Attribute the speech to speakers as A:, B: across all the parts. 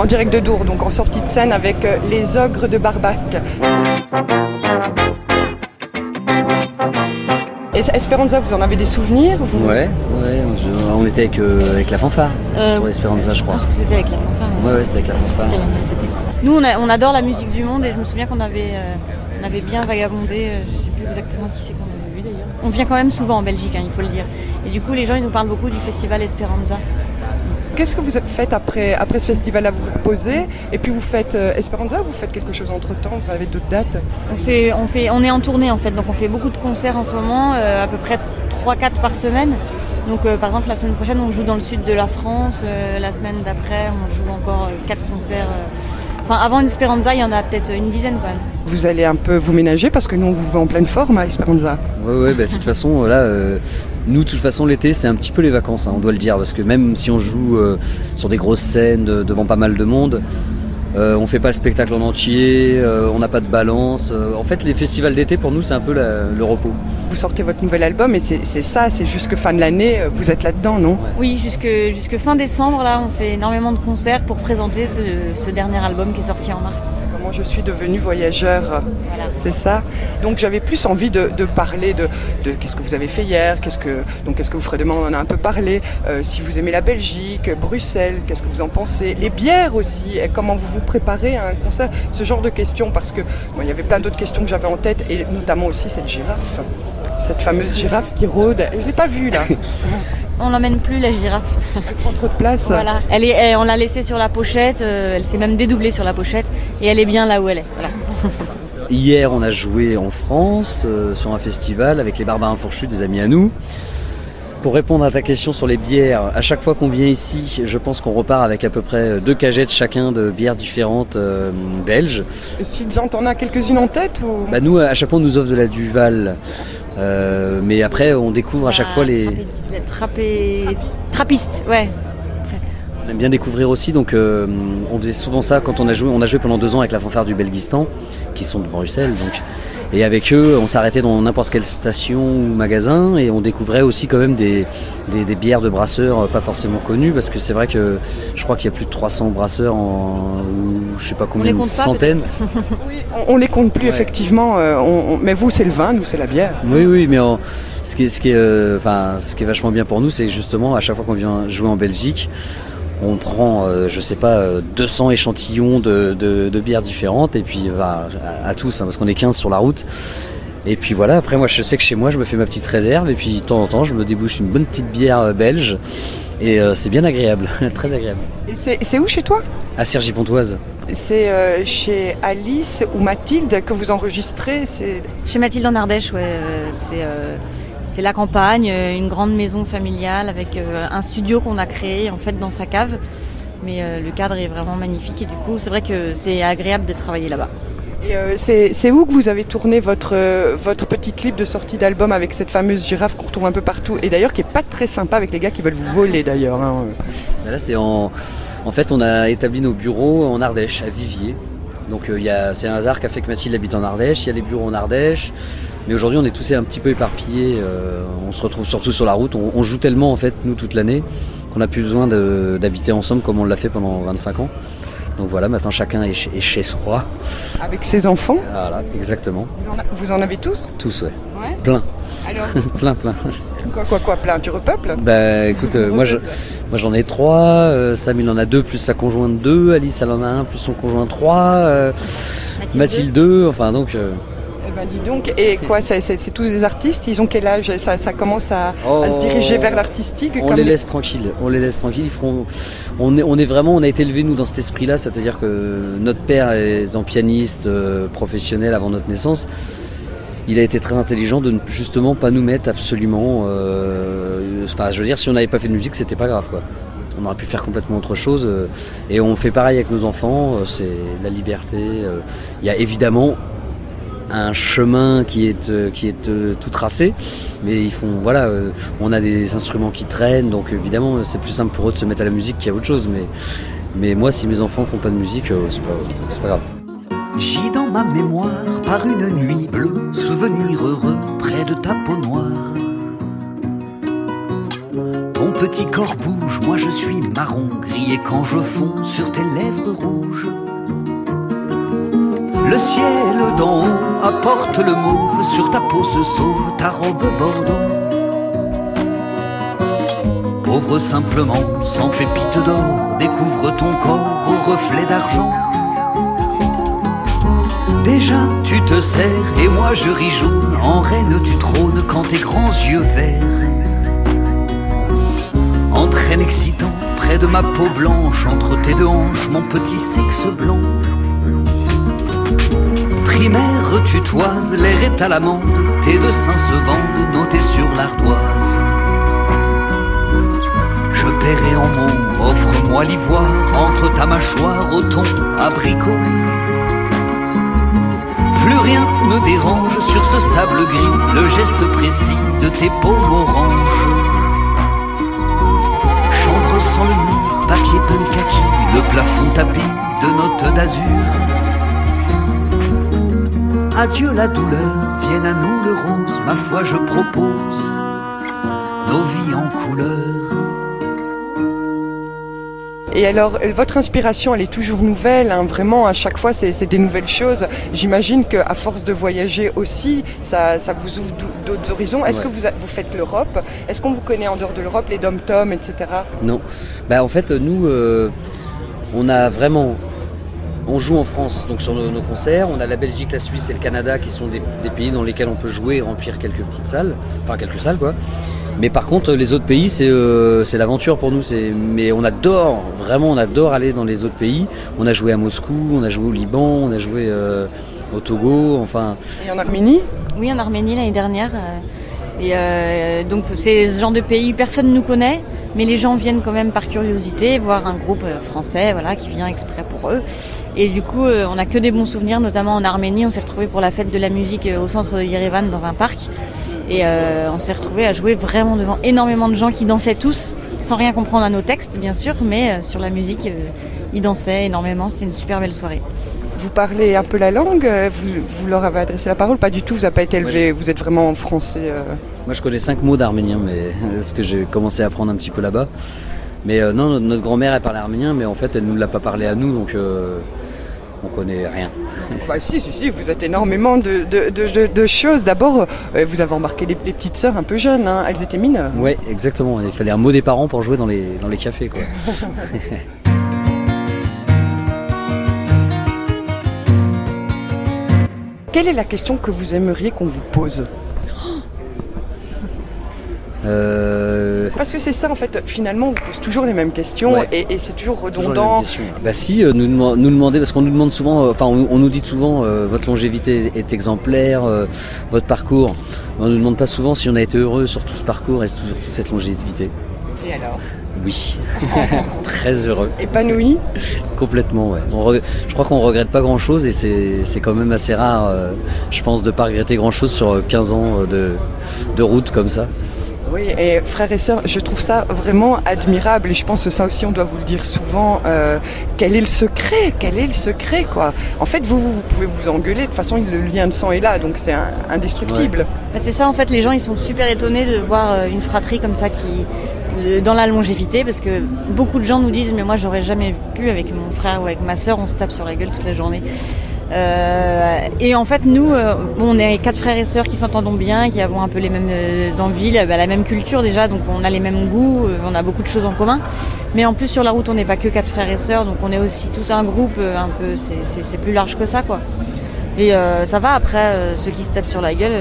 A: en direct de Dour, donc en sortie de scène avec les Ogres de Barbac. Et Esperanza, vous en avez des souvenirs
B: Ouais, on était avec la fanfare sur Esperanza, je crois.
C: Je pense que c'était avec la fanfare.
B: Ouais, c'était avec la fanfare.
C: Nous, on adore la musique du monde et je me souviens qu'on avait bien vagabondé. Je ne sais plus exactement qui c'est qu'on avait vu d'ailleurs. On vient quand même souvent en Belgique, il faut le dire. Et du coup, les gens ils nous parlent beaucoup du festival Esperanza.
A: Qu'est-ce que vous faites après ce festival-là? Vous vous reposez et puis vous faites Esperanza ou vous faites quelque chose entre-temps? Vous avez d'autres dates?
C: On est en tournée en fait, donc on fait beaucoup de concerts en ce moment, à peu près 3-4 par semaine. Donc par exemple la semaine prochaine on joue dans le sud de la France, la semaine d'après on joue encore 4 concerts. Avant Esperanza, il y en a peut-être une dizaine quand même.
A: Vous allez un peu vous ménager parce que nous on vous voit en pleine forme à Esperanza.
B: Ouais, de toute façon là, nous de toute façon l'été c'est un petit peu les vacances, on doit le dire, parce que même si on joue sur des grosses scènes devant pas mal de monde, on fait pas le spectacle en entier, on n'a pas de balance. En fait les festivals d'été pour nous c'est un peu le repos.
A: Vous sortez votre nouvel album et c'est jusque fin de l'année, vous êtes là-dedans, non?
C: Oui, jusque fin décembre, là, on fait énormément de concerts pour présenter ce dernier album qui est sorti en mars.
A: Comment je suis devenue voyageur, voilà. C'est ça. Donc j'avais plus envie de parler de qu'est-ce que vous avez fait hier, qu'est-ce que vous ferez demain, on en a un peu parlé, si vous aimez la Belgique, Bruxelles, qu'est-ce que vous en pensez, les bières aussi, et comment vous préparez à un concert, ce genre de questions, parce que il y avait plein d'autres questions que j'avais en tête, et notamment aussi cette girafe. Cette fameuse girafe qui rôde, je ne l'ai pas vue là.
C: On l'emmène plus la girafe.
A: Elle prend trop de place.
C: Voilà. On l'a laissée sur la pochette, elle s'est même dédoublée sur la pochette et elle est bien là où elle est. Voilà.
B: Hier on a joué en France sur un festival avec les Barbares Fourchus, des amis à nous. Pour répondre à ta question sur les bières, à chaque fois qu'on vient ici, je pense qu'on repart avec à peu près 2 cagettes chacun de bières différentes belges.
A: Si t'en as quelques-unes en tête ou...
B: Nous, à chaque fois, on nous offre de la Duval. Mais après, on découvre à chaque fois les...
C: Trappistes, ouais.
B: On aime bien découvrir aussi, donc on faisait souvent ça quand on a joué. On a joué pendant 2 ans avec la fanfare du Belgistan, qui sont de Bruxelles, donc... Et avec eux, on s'arrêtait dans n'importe quelle station ou magasin et on découvrait aussi quand même des bières de brasseurs pas forcément connues, parce que c'est vrai que je crois qu'il y a plus de 300 brasseurs ou je sais pas combien, une centaine.
A: Oui, on les compte plus effectivement. Mais vous, c'est le vin, nous, c'est la bière.
B: Oui, mais ce qui est vachement bien pour nous, c'est justement à chaque fois qu'on vient jouer en Belgique, on prend, 200 échantillons de bières différentes et puis à tous, parce qu'on est 15 sur la route. Et puis voilà, après moi je sais que chez moi je me fais ma petite réserve et puis de temps en temps je me débouche une bonne petite bière belge et c'est bien agréable, très agréable.
A: Et c'est où chez toi?
B: À Cergy-Pontoise.
A: C'est chez Alice ou Mathilde que vous enregistrez?
C: Chez Mathilde en Ardèche, ouais. C'est la campagne, une grande maison familiale avec un studio qu'on a créé en fait dans sa cave. Mais le cadre est vraiment magnifique et du coup c'est vrai que c'est agréable de travailler là-bas.
A: Et c'est où que vous avez tourné votre petit clip de sortie d'album avec cette fameuse girafe qu'on retrouve un peu partout et d'ailleurs qui est pas très sympa avec les gars qui veulent vous voler d'ailleurs, hein.
B: Là c'est en fait on a établi nos bureaux en Ardèche, à Viviers. Donc c'est un hasard qui a fait que Mathilde habite en Ardèche, il y a des bureaux en Ardèche. Mais aujourd'hui on est tous un petit peu éparpillés, on se retrouve surtout sur la route, on joue tellement en fait nous toute l'année qu'on n'a plus besoin d'habiter ensemble comme on l'a fait pendant 25 ans. Donc voilà, maintenant chacun est chez soi.
A: Avec ses enfants?
B: Voilà, exactement.
A: Vous en avez tous?
B: Tous, ouais. Plein.
A: Alors
B: plein.
A: Quoi, plein? Tu repeuples?
B: Écoute, moi j'en ai 3, Sam il en a 2 plus sa conjointe 2, Alice elle en a 1 plus son conjoint 3, Mathilde 2, enfin donc...
A: dis donc, et quoi, c'est tous des artistes, ils ont quel âge? Ça commence à se diriger vers l'artistique?
B: On les laisse tranquilles, on a été élevés nous dans cet esprit-là, c'est-à-dire que notre père étant pianiste professionnel avant notre naissance, il a été très intelligent de ne justement pas nous mettre absolument, je veux dire, si on n'avait pas fait de musique, c'était pas grave quoi. On aurait pu faire complètement autre chose et on fait pareil avec nos enfants, c'est la liberté, il y a évidemment un chemin qui est tout tracé, mais on a des instruments qui traînent, donc évidemment c'est plus simple pour eux de se mettre à la musique qu'à autre chose, mais moi si mes enfants font pas de musique, c'est pas grave.
D: Gis dans ma mémoire par une nuit bleue, souvenir heureux près de ta peau noire. Ton petit corps bouge, moi je suis marron, gris, et quand je fonds sur tes lèvres rouges, le ciel d'en haut apporte le mauve, sur ta peau se sauve ta robe bordeaux. Pauvre simplement, sans pépites d'or, découvre ton corps au reflet d'argent. Déjà tu te serres et moi je ris jaune, en reine du trône quand tes grands yeux verts entraînent excitant près de ma peau blanche, entre tes deux hanches mon petit sexe blanc. Primaire tu toises, l'air est à l'amande, tes deux seins se vendent notés sur l'ardoise. Je paierai en mots, offre-moi l'ivoire, entre ta mâchoire au thon abricot. Plus rien ne dérange sur ce sable gris, le geste précis de tes paumes oranges. Chambre sans le mur, papier peint kaki, le plafond tapis de notes d'azur. Adieu la douleur, vienne à nous le rose, ma foi je propose nos vies en couleur.
A: Et alors, votre inspiration, elle est toujours nouvelle, hein, vraiment, à chaque fois, c'est des nouvelles choses. J'imagine qu'à force de voyager aussi, ça vous ouvre d'autres horizons. Est-ce que vous faites l'Europe? Est-ce qu'on vous connaît en dehors de l'Europe, les dom-toms, etc.?
B: Non. En fait, nous, on joue en France, donc sur nos concerts. On a la Belgique, la Suisse et le Canada qui sont des pays dans lesquels on peut jouer et remplir quelques petites salles. Enfin, quelques salles, quoi. Mais par contre, les autres pays, c'est l'aventure pour nous. Mais on adore aller dans les autres pays. On a joué à Moscou, on a joué au Liban, on a joué au Togo, enfin...
A: Et en Arménie?
C: Oui, en Arménie l'année dernière. Donc c'est ce genre de pays, personne ne nous connaît, mais les gens viennent quand même par curiosité voir un groupe français, voilà, qui vient exprès pour eux. Et du coup, on n'a que des bons souvenirs, notamment en Arménie. On s'est retrouvés pour la fête de la musique au centre de Yerevan, dans un parc. Et on s'est retrouvés à jouer vraiment devant énormément de gens qui dansaient tous, sans rien comprendre à nos textes, bien sûr, mais sur la musique, ils dansaient énormément. C'était une super belle soirée.
A: Vous parlez un peu la langue, vous leur avez adressé la parole? Pas du tout, vous n'avez pas été élevé, vous êtes vraiment français.
B: Moi je connais 5 mots d'arménien, mais parce que j'ai commencé à apprendre un petit peu là-bas. Mais non, notre grand-mère elle parlait arménien, mais en fait elle ne nous l'a pas parlé à nous, donc on connaît rien.
A: Bah si, vous êtes énormément de choses. D'abord, vous avez embarqué les petites sœurs un peu jeunes, hein. Elles étaient mineures.
B: Ouais, exactement, il fallait un mot des parents pour jouer dans les cafés, quoi.
A: Quelle est la question que vous aimeriez qu'on vous pose? Parce que c'est ça en fait, finalement on vous pose toujours les mêmes questions, ouais. et c'est toujours redondant.
B: Si, nous demander, parce qu'on nous demande souvent, on nous dit souvent votre longévité est exemplaire, votre parcours. On nous demande pas souvent si on a été heureux sur tout ce parcours et sur toute cette longévité.
A: Et alors?
B: Oui, très heureux.
A: Épanoui?
B: Complètement, ouais. Je crois qu'on regrette pas grand-chose et c'est quand même assez rare, je pense, de pas regretter grand-chose sur 15 ans de route comme ça.
A: Oui, et frères et sœurs, je trouve ça vraiment admirable et je pense que ça aussi on doit vous le dire souvent. Quel est le secret? Quel est le secret, quoi? En fait, vous pouvez vous engueuler, de toute façon le lien de sang est là, donc c'est indestructible. Ouais.
C: Bah, c'est ça, en fait, les gens ils sont super étonnés de voir une fratrie comme ça qui... dans la longévité, parce que beaucoup de gens nous disent mais moi j'aurais jamais pu avec mon frère ou avec ma sœur, on se tape sur la gueule toute la journée. Et en fait nous on est 4 frères et sœurs qui s'entendent bien, qui avons un peu les mêmes envies, la même culture déjà, donc on a les mêmes goûts, on a beaucoup de choses en commun, mais en plus sur la route on n'est pas que 4 frères et sœurs, donc on est aussi tout un groupe un peu, c'est plus large que ça, quoi. Et ça va, après ceux qui se tapent sur la gueule,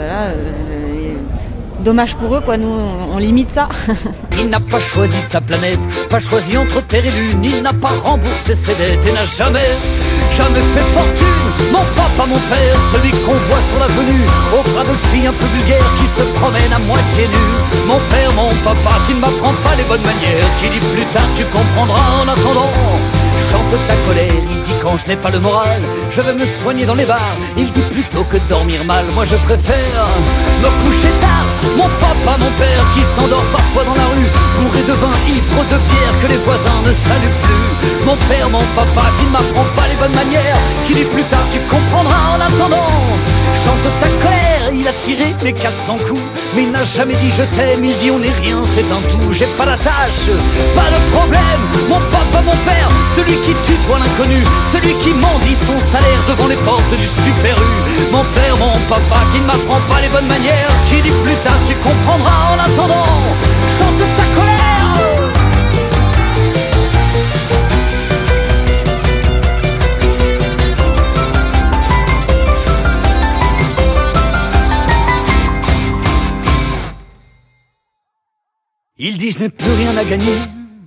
C: dommage pour eux, quoi, nous on limite ça.
D: Il n'a pas choisi sa planète, pas choisi entre terre et lune, il n'a pas remboursé ses dettes et n'a jamais fait fortune. Mon papa, mon père, celui qu'on voit sur l'avenue, au bras de filles un peu vulgaires qui se promènent à moitié nues. Mon père, mon papa, qui ne m'apprend pas les bonnes manières, qui dit plus tard tu comprendras en attendant. Chante ta colère, il dit quand je n'ai pas le moral, je vais me soigner dans les bars. Il dit plutôt que dormir mal, moi je préfère me coucher tard. Mon papa, mon père, qui s'endort parfois dans la rue, bourré de vin, ivre de bière, que les voisins ne saluent plus. Mon père, mon papa, qui ne m'apprend pas les bonnes manières, qui dit plus tard tu comprendras en attendant. Chante ta colère, il a tiré les 400 coups, mais il n'a jamais dit je t'aime, il dit on n'est rien, c'est un tout. J'ai pas la tâche, pas de problème, mon papa, mon père, celui qui tutoie l'inconnu, celui qui mendie son salaire devant les portes du Super U. Mon père, mon papa, qui ne m'apprend pas les bonnes manières, qui dit plus tard tu comprendras, en attendant, chante ta colère. Il dit je n'ai plus rien à gagner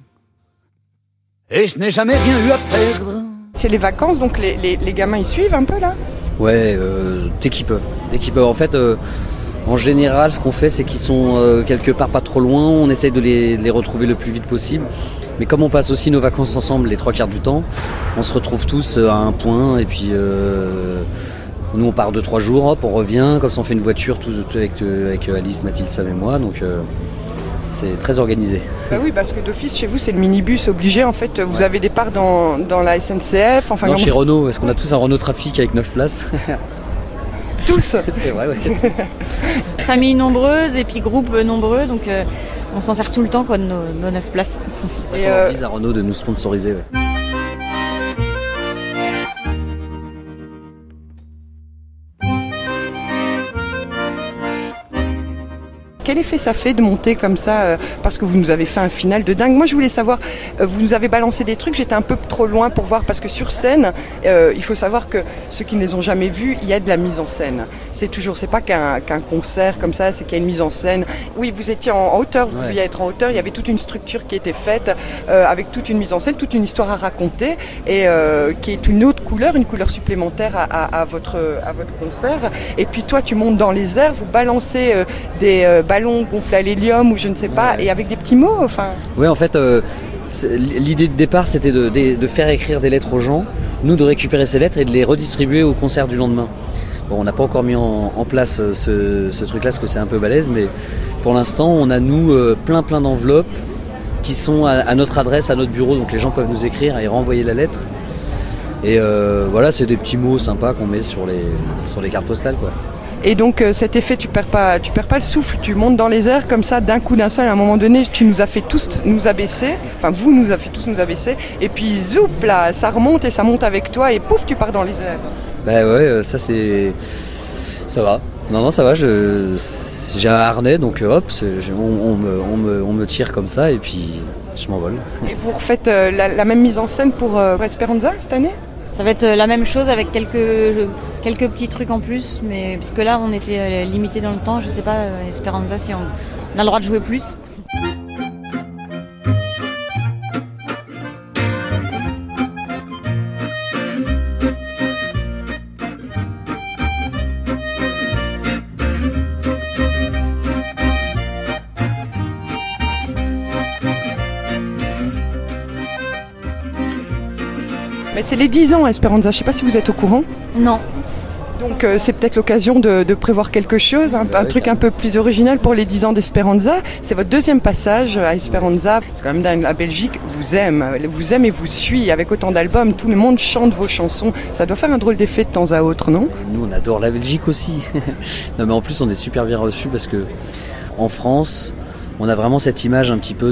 D: et je n'ai jamais rien eu à perdre.
A: C'est les vacances, donc les gamins ils suivent un peu là?
B: Ouais, dès qu'ils peuvent. En fait, en général, ce qu'on fait, c'est qu'ils sont quelque part pas trop loin. On essaye de les retrouver le plus vite possible. Mais comme on passe aussi nos vacances ensemble les 3/4 du temps, on se retrouve tous à un point et puis nous on part 2-3 jours, hop, on revient. Comme ça on fait une voiture tout avec Alice, Mathilde, Sam et moi. Donc c'est très organisé.
A: Bah oui, parce que d'office, chez vous, c'est le minibus obligé. En fait, vous avez des parts dans la SNCF. Enfin,
B: non, chez Renault, parce qu'on a tous un Renault Trafic avec 9 places.
A: Tous.
B: C'est vrai, ouais, tous.
C: Famille nombreuse et puis groupe nombreux, donc on s'en sert tout le temps, quoi, de nos 9 places.
B: Et on dise à Renault de nous sponsoriser, ouais.
A: Quel effet ça fait de monter comme ça, parce que vous nous avez fait un final de dingue. Moi je voulais savoir, vous nous avez balancé des trucs, j'étais un peu trop loin pour voir, parce que sur scène, il faut savoir que ceux qui ne les ont jamais vus, il y a de la mise en scène. C'est pas qu'un concert comme ça, c'est qu'il y a une mise en scène. Oui, vous étiez en hauteur, vous pouviez être en hauteur, il y avait toute une structure qui était faite, avec toute une mise en scène, toute une histoire à raconter, et qui est une autre couleur, une couleur supplémentaire à votre concert. Et puis toi tu montes dans les airs, vous balancez des ballons gonflés à l'hélium ou je ne sais pas, et avec des petits mots, enfin.
B: Oui, en fait, l'idée de départ, c'était de faire écrire des lettres aux gens, nous de récupérer ces lettres et de les redistribuer au concert du lendemain. Bon, on n'a pas encore mis en place ce truc-là, parce que c'est un peu balèze, mais pour l'instant, on a, nous, plein d'enveloppes qui sont à notre adresse, à notre bureau, donc les gens peuvent nous écrire et renvoyer la lettre. Et voilà, c'est des petits mots sympas qu'on met sur les cartes postales, quoi.
A: Et donc cet effet, tu perds pas le souffle, tu montes dans les airs comme ça d'un coup d'un seul, à un moment donné tu nous as fait tous nous abaisser, enfin vous nous avez fait tous nous abaisser, et puis zoup là, ça remonte et ça monte avec toi et pouf tu pars dans les airs.
B: Bah ouais, ça va. Non, ça va, j'ai un harnais, donc hop, on me tire comme ça et puis je m'envole.
A: Et vous refaites la même mise en scène pour Esperanza cette année?
C: Ça va être la même chose avec quelques petits trucs en plus, mais parce que là on était limité dans le temps, je sais pas Esperanza si on a le droit de jouer plus.
A: Mais c'est les 10 ans Esperanza, je sais pas si vous êtes au courant.
C: Non.
A: Donc c'est peut-être l'occasion de prévoir quelque chose, un truc un peu plus original pour les 10 ans d'Esperanza. C'est votre deuxième passage à Esperanza. C'est quand même dingue, la Belgique vous aime et vous suit avec autant d'albums. Tout le monde chante vos chansons. Ça doit faire un drôle d'effet de temps à autre, non?
B: Nous on adore la Belgique aussi. Non mais en plus on est super bien reçus parce que en France, on a vraiment cette image un petit peu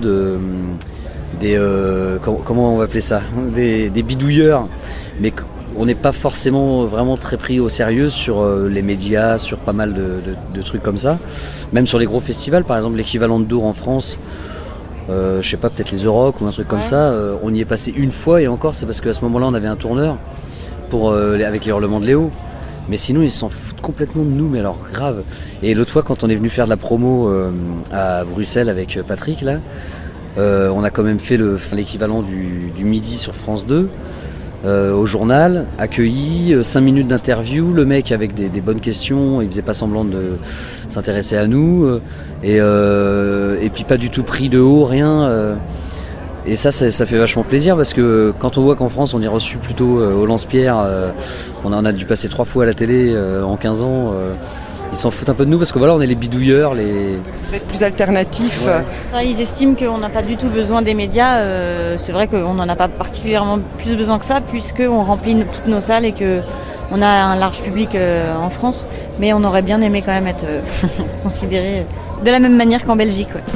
B: comment on va appeler ça, des bidouilleurs, mais on n'est pas forcément vraiment très pris au sérieux sur les médias, sur pas mal de trucs comme ça, même sur les gros festivals, par exemple l'équivalent de Dour en France, je sais pas, peut-être les Euroc ou un truc comme ça, on y est passé une fois et encore c'est parce qu'à ce moment-là on avait un tourneur avec les hurlements de Léo, mais sinon ils s'en foutent complètement de nous, mais alors grave. Et l'autre fois quand on est venu faire de la promo à Bruxelles avec Patrick là, on a quand même fait l'équivalent du midi sur France 2 au journal, accueilli, 5 minutes d'interview, le mec avec des bonnes questions, il faisait pas semblant de s'intéresser à nous, et puis pas du tout pris de haut, rien. Et ça fait vachement plaisir parce que quand on voit qu'en France on est reçu plutôt au Lance-Pierre, on en a dû passer 3 fois à la télé en 15 ans. Ils s'en foutent un peu de nous parce que voilà, on est les bidouilleurs.
A: Vous êtes plus alternatifs.
B: Ouais.
C: Ça, ils estiment qu'on n'a pas du tout besoin des médias. C'est vrai qu'on n'en a pas particulièrement plus besoin que ça puisqu'on remplit toutes nos salles et que On a un large public en France, mais on aurait bien aimé quand même être considéré de la même manière qu'en Belgique. Ouais.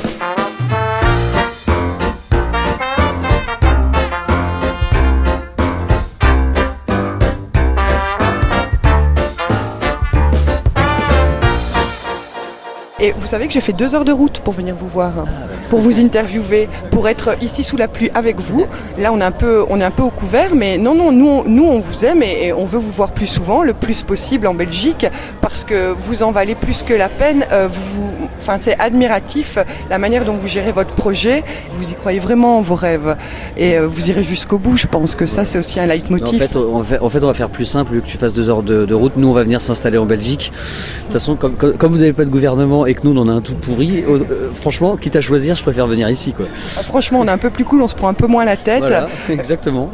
A: Et vous savez que j'ai fait 2 heures de route pour venir vous voir, pour vous interviewer, pour être ici sous la pluie avec vous. Là, on est un peu au couvert, mais non, nous on vous aime et on veut vous voir plus souvent, le plus possible en Belgique, parce que vous en valez plus que la peine. C'est admiratif la manière dont vous gérez votre projet. Vous y croyez vraiment en vos rêves et vous irez jusqu'au bout. Je pense que ça, c'est aussi un leitmotiv.
B: En fait, on va faire plus simple, vu que tu fasses 2 heures de route. Nous, on va venir s'installer en Belgique. De toute façon, comme vous n'avez pas de gouvernement et que nous, on en a un tout pourri, franchement, quitte à choisir, je préfère venir ici, quoi.
A: Franchement, on est un peu plus cool, on se prend un peu moins la tête.
B: Voilà, exactement.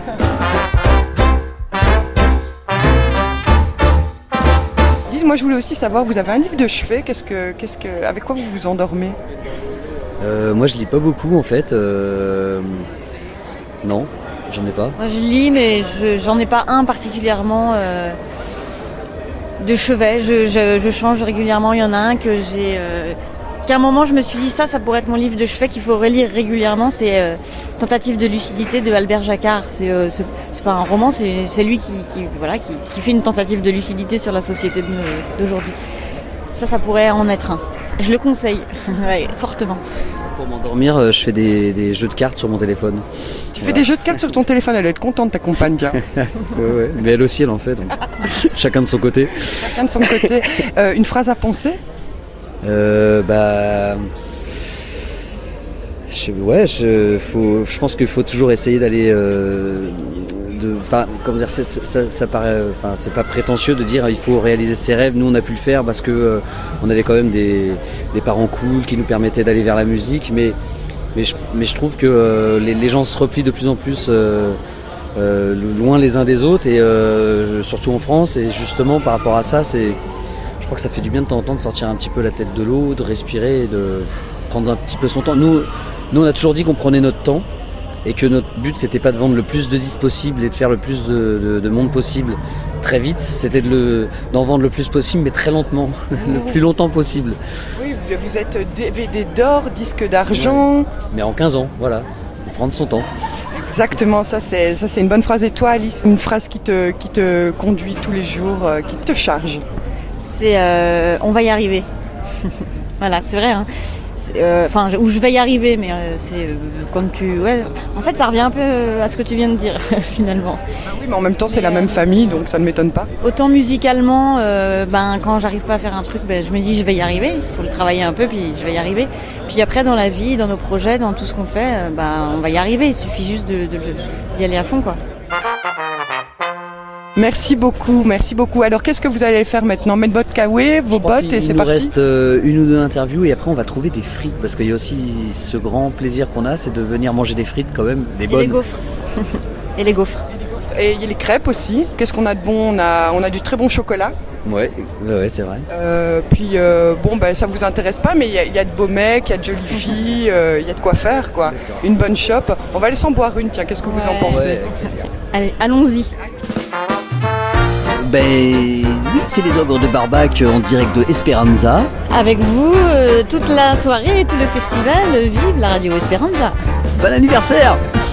A: Moi, je voulais aussi savoir, vous avez un livre de chevet, avec quoi vous vous endormez ?
B: Moi, je lis pas beaucoup, en fait. Non, j'en ai pas.
C: Moi, je lis, mais j'en ai pas un particulièrement de chevet. Je change régulièrement. Il y en a un que j'ai... qu'à un moment, je me suis dit, ça pourrait être mon livre de chevet qu'il faut relire régulièrement. C'est Tentative de lucidité de Albert Jacquard. C'est pas un roman, c'est lui qui fait une tentative de lucidité sur la société d'aujourd'hui. Ça pourrait en être un. Je le conseille, ouais, fortement.
B: Pour m'endormir, je fais des jeux de cartes sur mon téléphone.
A: Tu fais des jeux de cartes sur ton téléphone, elle doit être contente, ta compagne, bien.
B: Ouais. Mais elle aussi, elle en fait. Donc. Chacun de son côté.
A: Chacun de son côté. Une phrase à penser ?
B: Je pense qu'il faut toujours essayer d'aller ça paraît, c'est pas prétentieux de dire il faut réaliser ses rêves. Nous, on a pu le faire parce que on avait quand même des parents cool qui nous permettaient d'aller vers la musique, mais je trouve que les gens se replient de plus en plus loin les uns des autres, et surtout en France, et justement par rapport à ça, je crois que ça fait du bien de temps en temps de sortir un petit peu la tête de l'eau, de respirer et de prendre un petit peu son temps. Nous on a toujours dit qu'on prenait notre temps et que notre but, c'était pas de vendre le plus de disques possible et de faire le plus de monde possible très vite, c'était d'en vendre le plus possible, mais très lentement, le plus longtemps possible.
A: Oui, vous êtes DVD d'or, disque d'argent.
B: Ouais. Mais en 15 ans, voilà, faut prendre son temps.
A: Exactement, ça c'est une bonne phrase. Et toi, Alice, une phrase qui te conduit tous les jours, qui te charge?
C: C'est on va y arriver. Voilà, c'est vrai, hein. Où je vais y arriver, mais c'est comme tu... Ouais, en fait, ça revient un peu à ce que tu viens de dire, finalement.
A: Oui, mais en même temps, c'est la même famille, donc ça ne m'étonne pas.
C: Autant musicalement, quand j'arrive pas à faire un truc, je me dis je vais y arriver, il faut le travailler un peu, puis je vais y arriver. Puis après, dans la vie, dans nos projets, dans tout ce qu'on fait, on va y arriver, il suffit juste d'y aller à fond, quoi.
A: Merci beaucoup. Alors, qu'est-ce que vous allez faire maintenant? Mettre votre kawaii, vos bottes et c'est parti.
B: Il nous reste une ou deux interviews et après on va trouver des frites, parce qu'il y a aussi ce grand plaisir qu'on a, c'est de venir manger des frites quand même, des bonnes.
C: Et les gaufres. Et les gaufres.
A: Et il y a les crêpes aussi. Qu'est-ce qu'on a de bon? On a du très bon chocolat.
B: Ouais, c'est vrai.
A: Ça vous intéresse pas, mais il y a de beaux mecs, il y a de jolies filles, il y a de quoi faire, quoi. D'accord. Une bonne shop. On va aller s'en boire une, tiens, qu'est-ce que vous en pensez?
C: Allez, allons-y.
B: Oui, c'est les Ogres de Barbac en direct de Esperanza.
C: Avec vous, toute la soirée et tout le festival, vive la radio Esperanza.
B: Bon anniversaire!